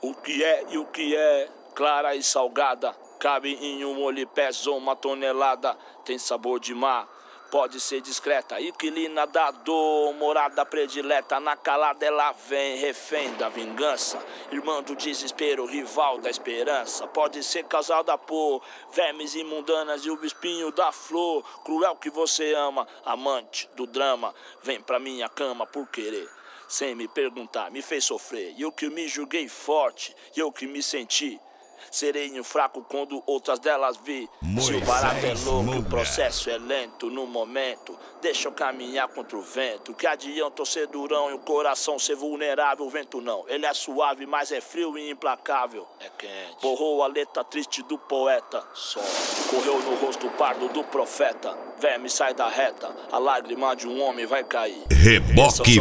O que é e o que é, clara e salgada, cabe em um olho e pesa 1 tonelada. Tem sabor de mar, pode ser discreta, inquilina da dor, morada predileta. Na calada ela vem, refém da vingança, irmã do desespero, rival da esperança. Pode ser causada por vermes imundanas e o espinho da flor. Cruel que você ama, amante do drama, vem pra minha cama por querer, sem me perguntar, me fez sofrer. E eu que me julguei forte, e eu que me senti sereno fraco quando outras delas vi. Se o barato é louco, o processo é lento. No momento, deixa eu caminhar contra o vento. Que adianta eu ser durão e o coração ser vulnerável? O vento não, ele é suave, mas é frio e implacável. É quente. Borrou a letra triste do poeta, só correu no rosto pardo do profeta. Verme sai da reta, a lágrima de um homem vai cair. Reboque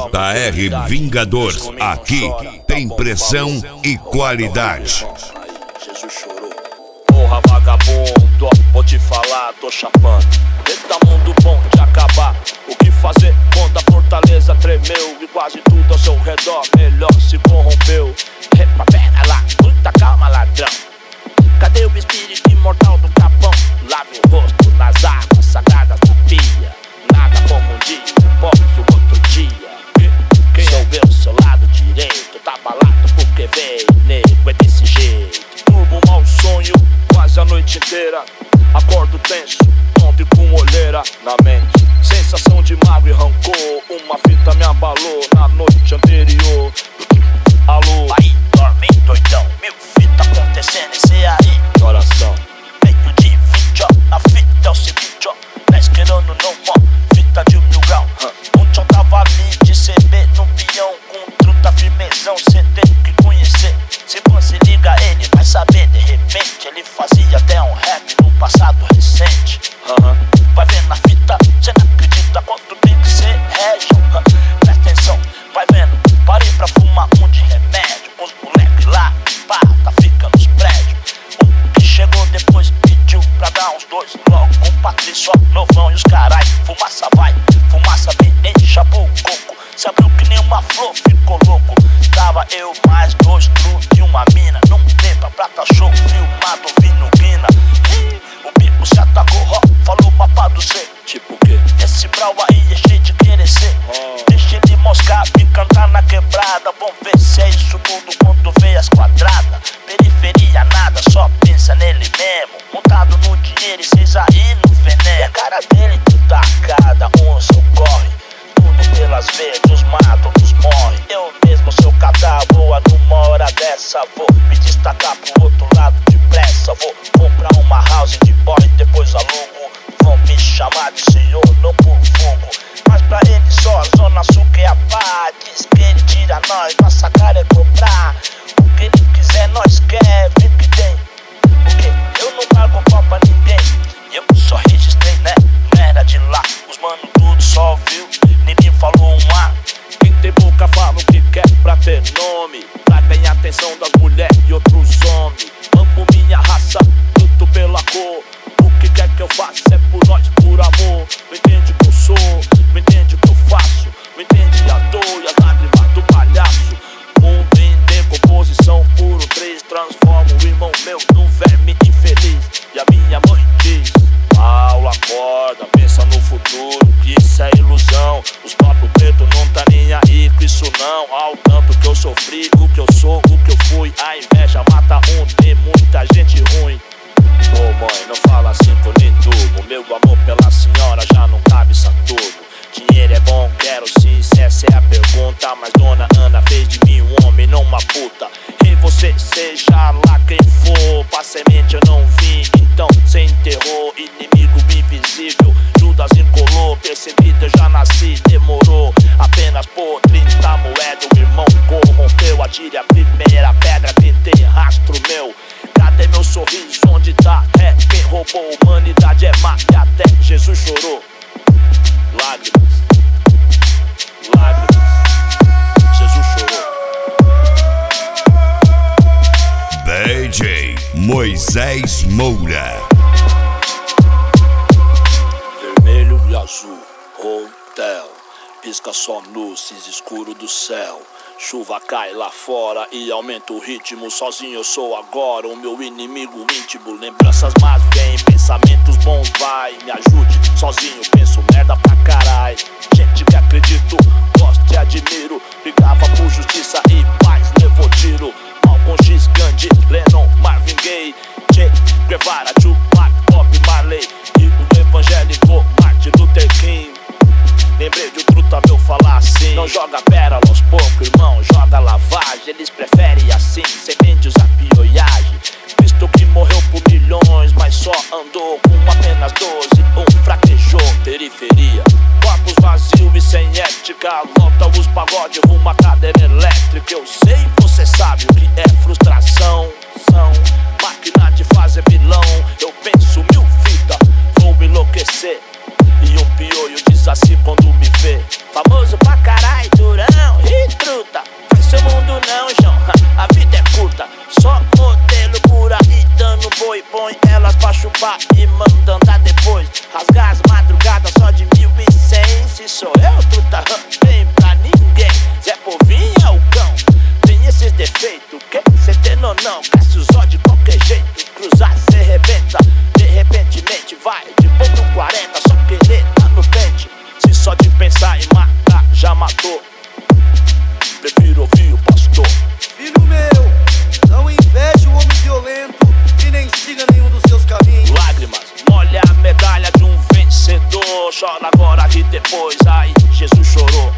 JR Vingador, aqui tem pressão e qualidade. Jesus chorou. Porra, vagabundo, vou te falar, tô chapando. Eita, mundo bom de acabar. O que fazer quando a fortaleza tremeu e quase tudo ao seu redor melhor se corrompeu? Epa, pera lá, muita calma, ladrão. Cadê o espírito imortal do Capão? Lave o rosto nas águas sagradas da pia. Nada como um dia, posso outro dia. Quem sou eu, seu lado direito? Tá balado porque veio, nego, é desse jeito. Turbo mau sonho, quase a noite inteira. Acordo tenso, tonto e com olheira na mente. Sensação de mágoa e rancor. Uma fita me abalou na noite anterior. Alô, aí, dorme doidão. 1000 fitas acontecendo, esse aí. Coração, meio de 20, ó. Na fita é o seguinte, ó. Tá esquerando não, ó. Fita de 1000 graus. Ontem eu tava ali de CB no peão. Com truta firmezão, cê tem que conhecer. Se você liga ele, vai saber. De repente ele fazia até um rap no passado recente. Vai vendo na fita, cê não acredita quanto tem que ser régio. Presta atenção, vai vendo. Parei pra fumar um de remédio com os moleques lá, pá, tá ficando os prédios. Um que chegou depois pediu pra dar uns 2 logo com o Patrício, novão e os carai. Fumaça vai, fumaça vem, enxapou o coco. Se abriu que nem uma flor, ficou louco. Tava eu mais 2 truques e uma mina. Não beba prata show, filmado ouvindo guina. O bico se atacou, ó, falou papá do C. tipo o quê? Esse brau aí é cheio de querer ser. Deixa ele moscar e cantar na quebrada. Vamos ver se é isso tudo quando vê as quadradas. Periferia nada, só pensa nele mesmo. Montado no dinheiro e cês aí no veneno. É a cara dele que tá cada um socorre. Tudo pelas veias, uns matam, uns morre. Eu mesmo sou cadáver, numa hora dessa vou me destacar pro outro lado depressa. Vou comprar uma house de boy, depois alugo. Vão me chamar de senhor, não por fogo. Mas pra ele só a zona sul que é a paz. Diz que ele tira nós, nossa cara é cobrar. O que ele quiser nós quer, vê que tem. Porque eu não pago pau pra ninguém. Eu só registrei, né, não era de lá. Os mano tudo só ouviu, ninguém falou um A. Quem tem boca fala o que quer pra ter nome, pra ganhar atenção das mulheres e outros homens. Amo minha raça, luto pela cor. O que quer que eu faça é por nós, por amor. Não entende o que eu sou, não entende o que eu faço. Não entende a dor e as lágrimas do palhaço. Mundo em decomposição, puro 3. Transforma o irmão meu num verme infeliz. E a minha mãe diz: Paulo, acorda, pensa no futuro, que isso é ilusão. Os copos pretos não tá nem aí com isso não. Ao tanto que eu sofri, o que eu sou, o que eu fui. A inveja mata um, tem muita gente ruim. Ô mãe, não fala assim comigo. O meu amor pela senhora já não cabe Saturno. Dinheiro é bom, quero sim, se essa é a pergunta. Mas dona Ana fez de mim um homem, não uma puta. E você, seja lá quem for, pra semente eu não vim. Então cê enterrou, inimigo invisível. Judas encolou, percebido eu já nasci, demorou. Apenas por 30 moedas o irmão corrompeu. Atire a primeira pedra, tentei rastro meu. Cadê meu sorriso, onde tá? É quem roubou, humanidade é má e até Jesus chorou. Lágrimas, lágrimas, Jesus chorou. DJ Moisés Moura. Vermelho e azul, hotel. pisca só no cinza escuro do céu. Chuva cai lá fora e aumenta o ritmo. Sozinho eu sou agora o meu inimigo íntimo. Lembranças más vêm, pensamentos bons vai. Me ajude, sozinho penso merda pra carai. Gente que acredito, gosto e admiro. Brigava por justiça e paz, levou tiro. Malcolm X, Gandhi, Lennon, Marvin Gaye, Che Guevara, Tupac, Bob Marley e o evangélico Martin Luther King. Lembrei de um truta meu falar assim: não joga pérola aos poucos, irmão, joga lavagem. Eles preferem assim, sementes a pioiagem. Cristo que morreu por milhões, mas só andou com apenas 12. Fraquejou, periferia, corpos vazios e sem ética. Lota os pagodes rumo à cadeira elétrica. Eu sei, você sabe o que é frustração. São máquina de fazer vilão. Eu penso mil fitas, vou enlouquecer. E um pioio diz assim quando me vê: famoso pra carai, durão e truta. Faz seu mundo não, João, a vida é curta. Só modelo por aí dando boi. Põe elas pra chupar e manda andar depois. Rasgar as madrugadas só de 1100. Se sou eu, truta, tem pra ninguém. Zé Povinho é o cão, tem esses defeitos. Que cê tem ou não? Cresce os olhos de qualquer jeito. Cruzar cê rebenta, de repentemente vai de ponto 40. Só querer tá no pente. Se só de pensar em matar já matou, prefiro ouvir o pastor. Filho meu, não inveje o homem violento e nem siga nenhum dos seus caminhos. Lágrimas, molha a medalha de um vencedor. Chora agora e depois, ai, Jesus chorou.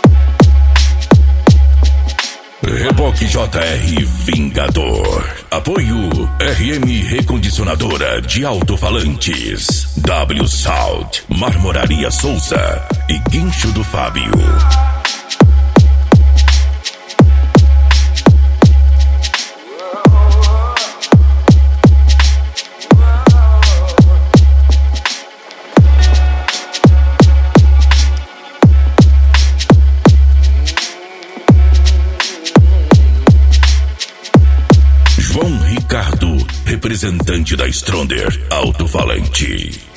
Reboque JR Vingador. Apoio RM Recondicionadora de Alto-Falantes, W Sound, Marmoraria Souza e Guincho do Fábio. João Ricardo, representante da Stronder Alto-Falante.